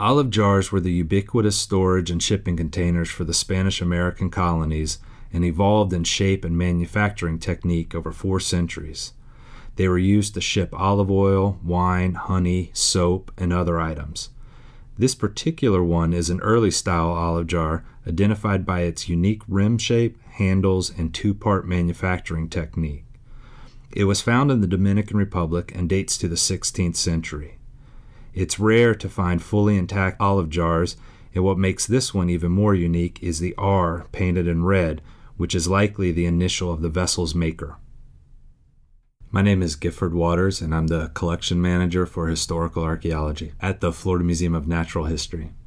Olive jars were the ubiquitous storage and shipping containers for the Spanish-American colonies and evolved in shape and manufacturing technique over 4 centuries. They were used to ship olive oil, wine, honey, soap, and other items. This particular one is an early-style olive jar identified by its unique rim shape, handles, and 2-part manufacturing technique. It was found in the Dominican Republic and dates to the 16th century. It's rare to find fully intact olive jars, and what makes this one even more unique is the R painted in red, which is likely the initial of the vessel's maker. My name is Gifford Waters, and I'm the collection manager for historical archaeology at the Florida Museum of Natural History.